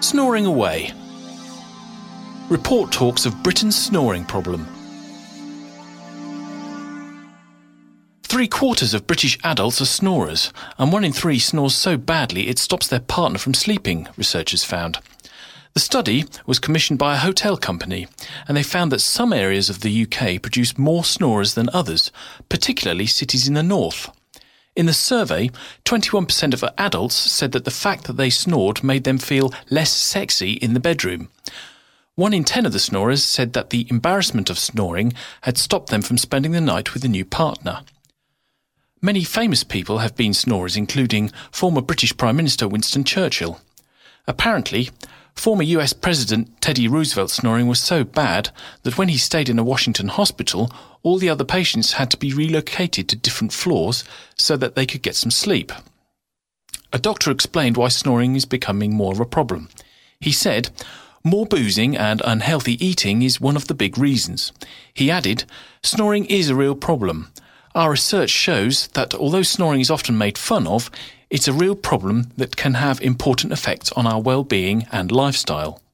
Snoring away. Report talks of Britain's snoring problem. 3/4 of British adults are snorers, and 1 in 3 snores so badly it stops their partner from sleeping, researchers found. The study was commissioned by a hotel company, and they found that some areas of the UK produce more snorers than others, particularly cities in the north. In the survey, 21% of adults said that the fact that they snored made them feel less sexy in the bedroom. 1 in 10 of the snorers said that the embarrassment of snoring had stopped them from spending the night with a new partner. Many famous people have been snorers, including former British Prime Minister Winston Churchill. Apparently, former US President Teddy Roosevelt's snoring was so bad that when he stayed in a Washington hospital, all the other patients had to be relocated to different floors so that they could get some sleep. A doctor explained why snoring is becoming more of a problem. He said, "More boozing and unhealthy eating is one of the big reasons." He added, "Snoring is a real problem. Our research shows that although snoring is often made fun of, it's a real problem that can have important effects on our well-being and lifestyle."